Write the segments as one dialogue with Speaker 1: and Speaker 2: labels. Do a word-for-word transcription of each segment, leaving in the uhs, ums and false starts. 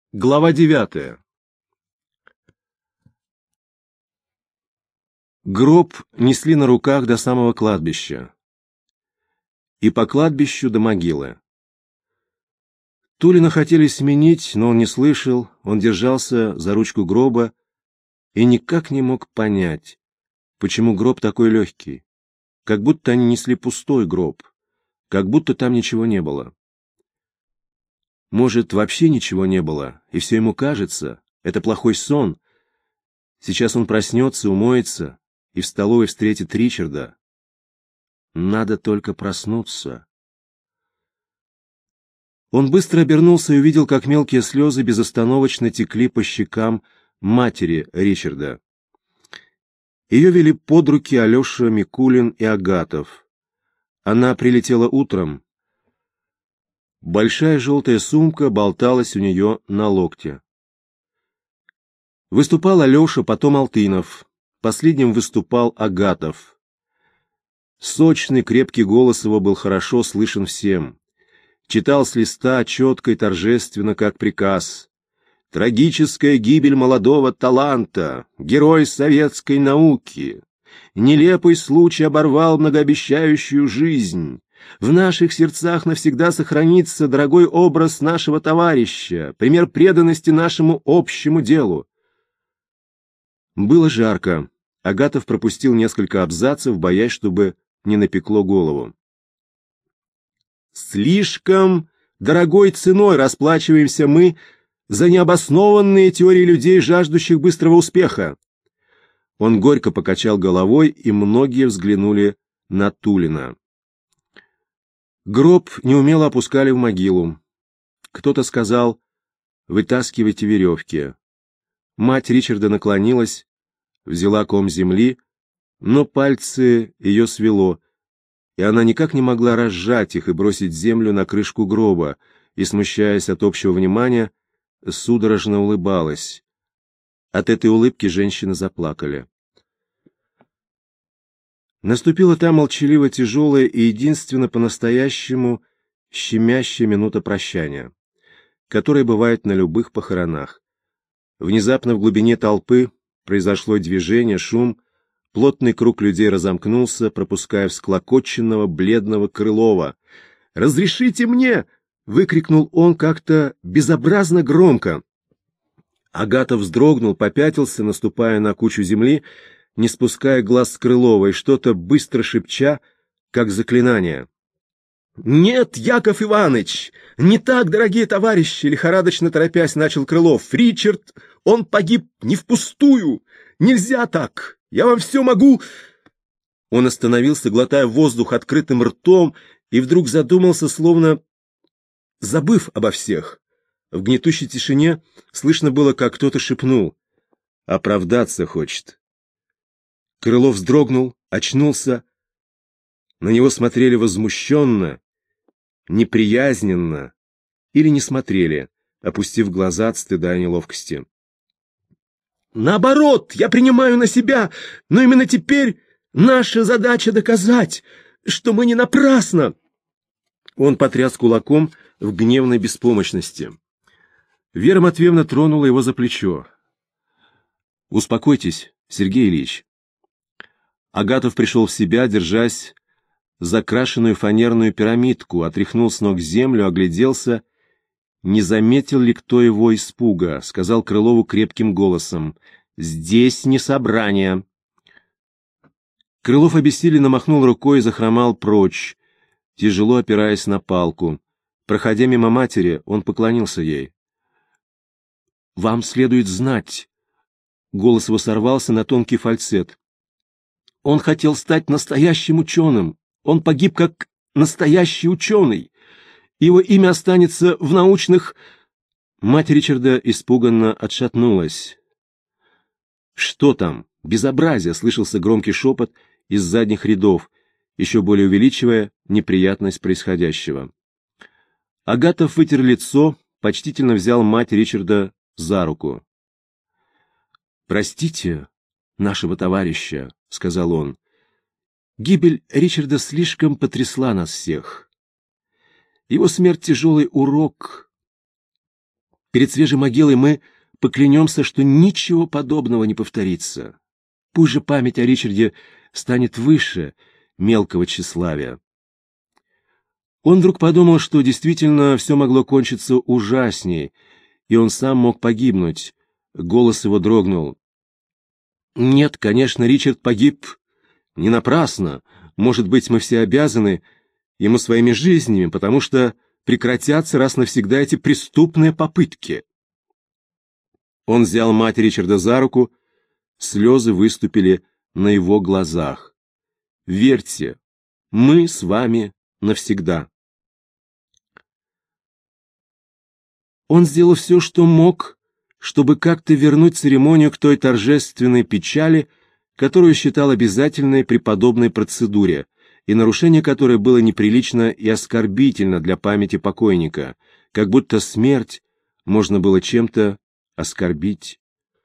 Speaker 1: Глава девятая. Гроб несли на руках до самого кладбища. И по кладбищу до могилы. Тулина хотели сменить, но он не слышал, он держался за ручку гроба и никак не мог понять, почему гроб такой легкий, как будто они несли пустой гроб, как будто там ничего не было. Может, вообще ничего не было, и все ему кажется, это плохой сон. Сейчас он проснется, умоется и в столовой встретит Ричарда. Надо только проснуться. Он быстро обернулся и увидел, как мелкие слезы безостановочно текли по щекам матери Ричарда. Ее вели под руки Алеша Микулин и Агатов. Она прилетела утром. Большая желтая сумка болталась у нее на локте. Выступал Алеша, потом Алтынов. Последним выступал Агатов. Сочный, крепкий голос его был хорошо слышен всем. Читал с листа четко и торжественно, как приказ. «Трагическая гибель молодого таланта, герой советской науки. Нелепый случай оборвал многообещающую жизнь. В наших сердцах навсегда сохранится дорогой образ нашего товарища, пример преданности нашему общему делу». Было жарко. Агатов пропустил несколько абзацев, боясь, чтобы не напекло голову. «Слишком дорогой ценой расплачиваемся мы за необоснованные теории людей, жаждущих быстрого успеха». Он горько покачал головой, и многие взглянули на Тулина. Гроб неумело опускали в могилу. Кто-то сказал: «Вытаскивайте веревки». Мать Ричарда наклонилась, взяла ком земли, но пальцы ее свело, и она никак не могла разжать их и бросить землю на крышку гроба, и, смущаясь от общего внимания, судорожно улыбалась. От этой улыбки женщины заплакали. Наступила та молчаливо тяжелая и единственно по-настоящему щемящая минута прощания, которая бывает на любых похоронах. Внезапно в глубине толпы произошло движение, шум, плотный круг людей разомкнулся, пропуская всклокоченного, бледного Крылова. «Разрешите мне!» — выкрикнул он как-то безобразно громко. Агатов вздрогнул, попятился, наступая на кучу земли, не спуская глаз с Крылова и что-то быстро шепча, как заклинание. «Нет, Яков Иванович, не так, дорогие товарищи!» — лихорадочно торопясь начал Крылов. «Ричард, он погиб не впустую! Нельзя так! Я вам все могу...» Он остановился, глотая воздух открытым ртом, и вдруг задумался, словно забыв обо всех. В гнетущей тишине слышно было, как кто-то шепнул: «Оправдаться хочет». Крылов вздрогнул, очнулся. На него смотрели возмущенно, неприязненно или не смотрели, опустив глаза от стыда и неловкости. «Наоборот, я принимаю на себя, но именно теперь наша задача доказать, что мы не напрасно!» Он потряс кулаком в гневной беспомощности. Вера Матвеевна тронула его за плечо. «Успокойтесь, Сергей Ильич». Агатов пришел в себя, держась за крашеную фанерную пирамидку, отряхнул с ног землю, огляделся. Не заметил ли кто его испуга, сказал Крылову крепким голосом: «Здесь не собрание». Крылов обессиленно махнул рукой и захромал прочь, тяжело опираясь на палку. Проходя мимо матери, он поклонился ей. «Вам следует знать», — голос его сорвался на тонкий фальцет. «Он хотел стать настоящим ученым. Он погиб как настоящий ученый. Его имя останется в научных...» Мать Ричарда испуганно отшатнулась. «Что там? Безобразие!» — слышался громкий шепот из задних рядов, еще более увеличивая неприятность происходящего. Агатов вытер лицо, почтительно взял мать Ричарда за руку. «Простите нашего товарища», — сказал он. «Гибель Ричарда слишком потрясла нас всех. Его смерть — тяжелый урок. Перед свежей могилой мы поклянемся, что ничего подобного не повторится. Пусть же память о Ричарде станет выше мелкого тщеславия. Он вдруг подумал, что действительно все могло кончиться ужасней, и он сам мог погибнуть. Голос его дрогнул. Нет, конечно, Ричард погиб не напрасно. Может быть, мы все обязаны ему своими жизнями, потому что прекратятся раз навсегда эти преступные попытки. Он взял мать Ричарда за руку, слезы выступили на его глазах. Верьте, мы с вами навсегда. Он сделал все, что мог, чтобы как-то вернуть церемонию к той торжественной печали, которую считал обязательной при подобной процедуре, и нарушение которой было неприлично и оскорбительно для памяти покойника, как будто смерть можно было чем-то оскорбить.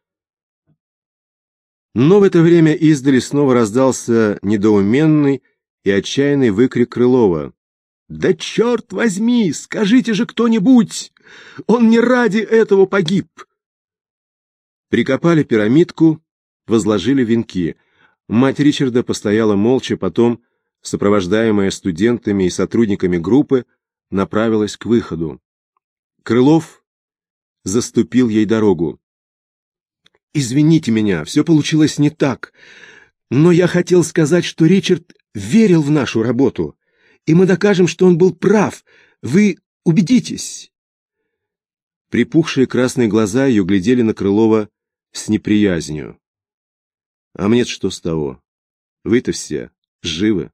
Speaker 1: Но в это время издали снова раздался недоуменный и отчаянный выкрик Крылова. «Да черт возьми, скажите же кто-нибудь! Он не ради этого погиб!» Прикопали пирамидку, возложили венки. Мать Ричарда постояла молча, потом, сопровождаемая студентами и сотрудниками группы, направилась к выходу. Крылов заступил ей дорогу. «Извините меня, все получилось не так, но я хотел сказать, что Ричард верил в нашу работу, и мы докажем, что он был прав. Вы убедитесь!» Припухшие красные глаза ее глядели на Крылова с неприязнью. «А мне-то что с того? Вы-то все живы».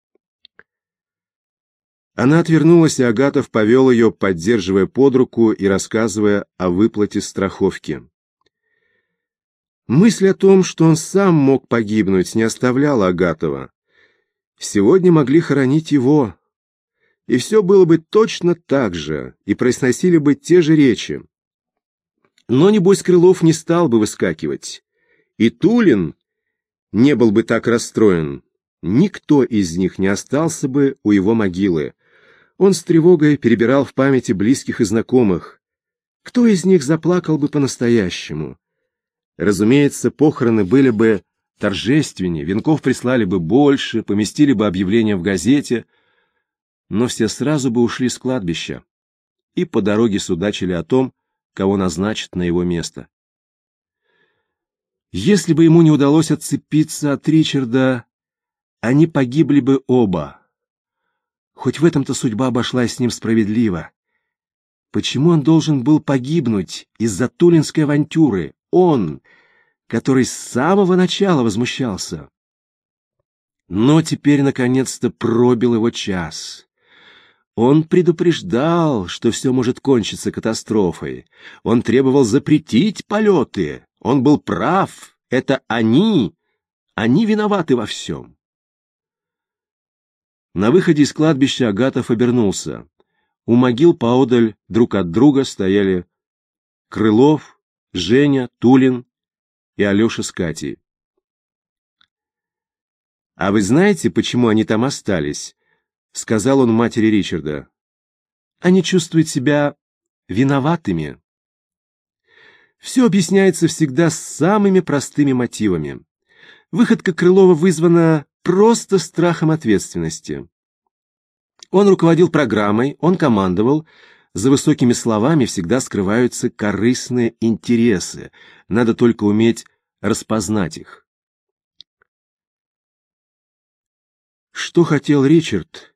Speaker 1: Она отвернулась, и Агатов повел ее, поддерживая под руку и рассказывая о выплате страховки. Мысль о том, что он сам мог погибнуть, не оставляла Агатова. Сегодня могли хоронить его, и все было бы точно так же, и произносили бы те же речи. Но, небось, Крылов не стал бы выскакивать, и Тулин не был бы так расстроен. Никто из них не остался бы у его могилы. Он с тревогой перебирал в памяти близких и знакомых. Кто из них заплакал бы по-настоящему? Разумеется, похороны были бы торжественнее, венков прислали бы больше, поместили бы объявление в газете, но все сразу бы ушли с кладбища и по дороге судачили о том, кого назначат на его место. Если бы ему не удалось отцепиться от Ричарда, они погибли бы оба. Хоть в этом-то судьба обошлась с ним справедливо. Почему он должен был погибнуть из-за тулинской авантюры? Он, который с самого начала возмущался. Но теперь, наконец-то, пробил его час. Он предупреждал, что все может кончиться катастрофой. Он требовал запретить полеты. Он был прав. Это они. Они виноваты во всем. На выходе из кладбища Агатов обернулся. У могил поодаль друг от друга стояли Крылов, Женя, Тулин и Алеша с Катей. «А вы знаете, почему они там остались?» — сказал он матери Ричарда. «Они чувствуют себя виноватыми». Все объясняется всегда самыми простыми мотивами. Выходка Крылова вызвана просто страхом ответственности. Он руководил программой, он командовал. За высокими словами всегда скрываются корыстные интересы. Надо только уметь распознать их. Что хотел Ричард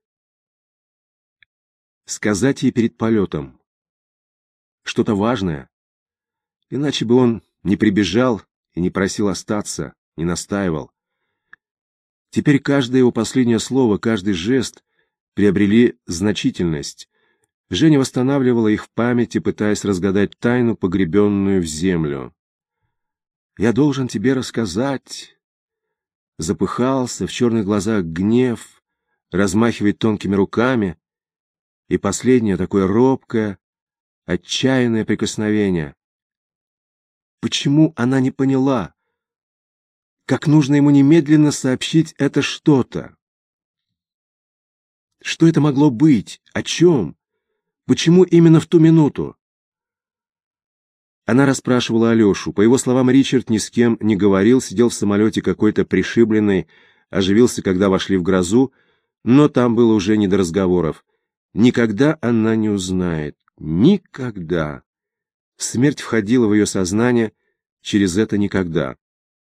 Speaker 1: сказать ей перед полетом? Что-то важное. Иначе бы он не прибежал и не просил остаться, не настаивал. Теперь каждое его последнее слово, каждый жест приобрели значительность. Женя восстанавливала их в памяти, пытаясь разгадать тайну, погребенную в землю. «Я должен тебе рассказать». Запыхался, в черных глазах гнев, размахивает тонкими руками. И последнее, такое робкое, отчаянное прикосновение. Почему она не поняла, как нужно ему немедленно сообщить это что-то? Что это могло быть? О чем? Почему именно в ту минуту? Она расспрашивала Алешу. По его словам, Ричард ни с кем не говорил, сидел в самолете какой-то пришибленный, оживился, когда вошли в грозу, но там было уже не до разговоров. Никогда она не узнает. Никогда. Смерть входила в ее сознание через это никогда.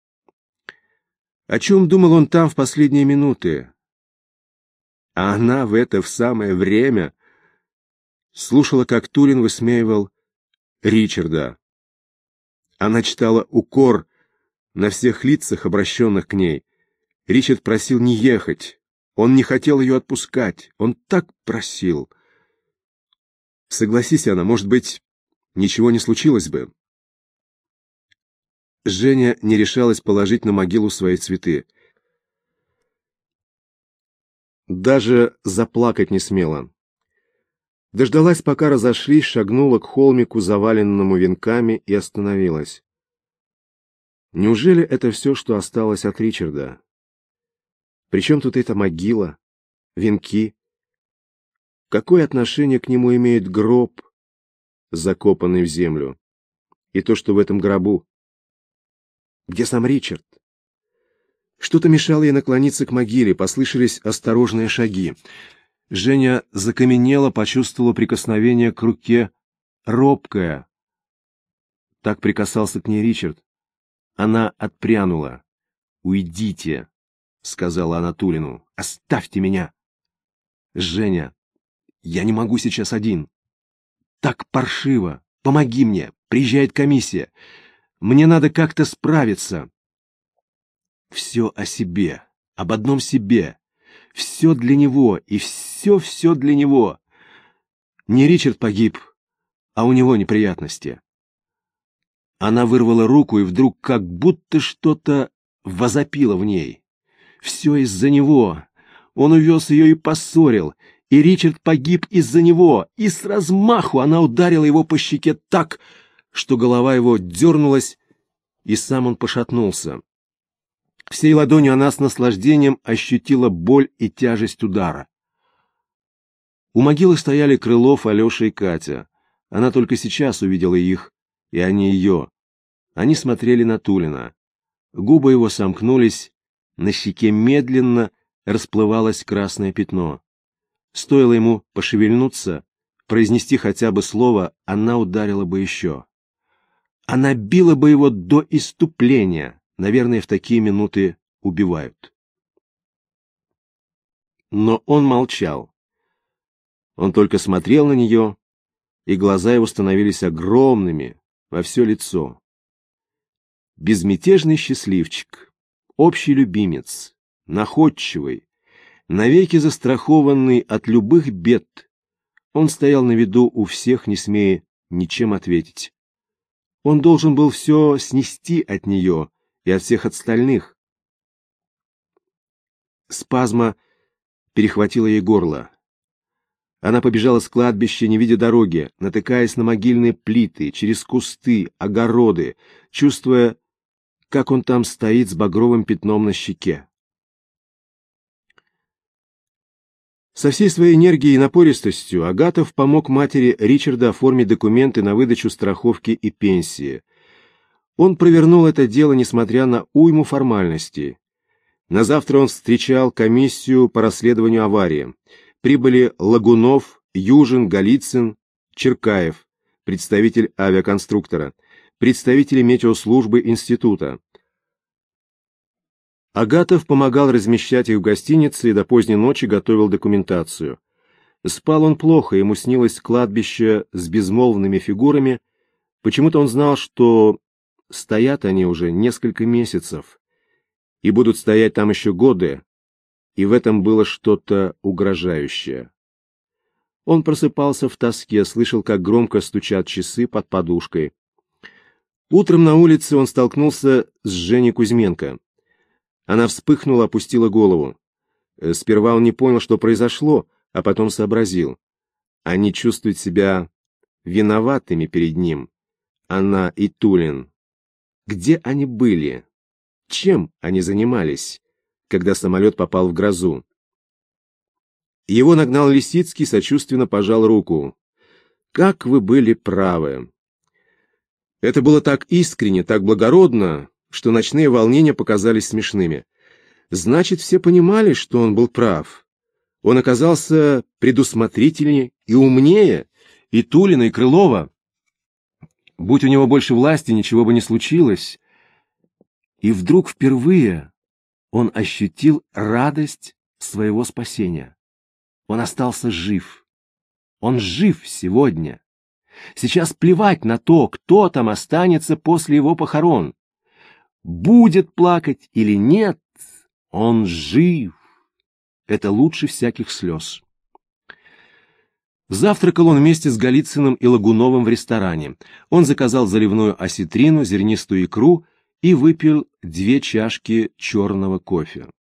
Speaker 1: О чем думал он там в последние минуты? А она в это в самое время слушала, как Тулин высмеивал Ричарда. Она читала укор на всех лицах, обращенных к ней. Ричард просил не ехать. Он не хотел ее отпускать. Он так просил. Согласись она, может быть, ничего не случилось бы. Женя не решалась положить на могилу свои цветы. Даже заплакать не смела. Дождалась, пока разошлись, шагнула к холмику, заваленному венками, и остановилась. Неужели это все, что осталось от Ричарда? Причем тут эта могила, венки? Какое отношение к нему имеет гроб, закопанный в землю? И то, что в этом гробу? Где сам Ричард? Что-то мешало ей наклониться к могиле, послышались осторожные шаги. Женя закаменела, почувствовала прикосновение к руке, робкое. Так прикасался к ней Ричард. Она отпрянула. «Уйдите», — сказала она Тулину. «Оставьте меня». «Женя, я не могу сейчас один. Так паршиво. Помоги мне. Приезжает комиссия. Мне надо как-то справиться». Все о себе, об одном себе. Все для него, и все-все для него. Не Ричард погиб, а у него неприятности. Она вырвала руку, и вдруг как будто что-то возопило в ней. Все из-за него. Он увез ее и поссорил, и Ричард погиб из-за него, и с размаху она ударила его по щеке так, что голова его дернулась, и сам он пошатнулся. Всей ладонью она с наслаждением ощутила боль и тяжесть удара. У могилы стояли Крылов, Алеша и Катя. Она только сейчас увидела их, и они ее. Они смотрели на Тулина. Губы его сомкнулись, на щеке медленно расплывалось красное пятно. Стоило ему пошевельнуться, произнести хотя бы слово, она ударила бы еще. Она била бы его до исступления. Наверное, в такие минуты убивают. Но он молчал. Он только смотрел на нее, и глаза его становились огромными во все лицо. Безмятежный счастливчик, общий любимец, находчивый, навеки застрахованный от любых бед, он стоял на виду у всех, не смея ничем ответить. Он должен был все снести от нее и от всех остальных. Спазма перехватила ей горло. Она побежала с кладбища, не видя дороги, натыкаясь на могильные плиты, через кусты, огороды, чувствуя, как он там стоит с багровым пятном на щеке. Со всей своей энергией и напористостью Агатов помог матери Ричарда оформить документы на выдачу страховки и пенсии. Он провернул это дело, несмотря на уйму формальностей. На завтра он встречал комиссию по расследованию аварии. Прибыли Лагунов, Южин, Голицын, Черкаев, представитель авиаконструктора, представители метеослужбы института. Агатов помогал размещать их в гостинице и до поздней ночи готовил документацию. Спал он плохо, ему снилось кладбище с безмолвными фигурами. Почему-то он знал, что стоят они уже несколько месяцев и будут стоять там еще годы, и в этом было что-то угрожающее. Он просыпался в тоске, слышал, как громко стучат часы под подушкой. Утром на улице он столкнулся с Женей Кузьменко. Она вспыхнула, опустила голову. Сперва он не понял, что произошло, а потом сообразил. Они чувствуют себя виноватыми перед ним. Она и Тулин. Где они были? Чем они занимались, когда самолет попал в грозу? Его нагнал Лисицкий, сочувственно пожал руку. «Как вы были правы!» Это было так искренне, так благородно, что ночные волнения показались смешными. Значит, все понимали, что он был прав. Он оказался предусмотрительнее и умнее и Тулина, и Крылова. Будь у него больше власти, ничего бы не случилось. И вдруг впервые он ощутил радость своего спасения. Он остался жив. Он жив сегодня. Сейчас плевать на то, кто там останется после его похорон. Будет плакать или нет, он жив. Это лучше всяких слез. Завтракал он вместе с Голицыным и Лагуновым в ресторане. Он заказал заливную осетрину, зернистую икру и выпил две чашки черного кофе.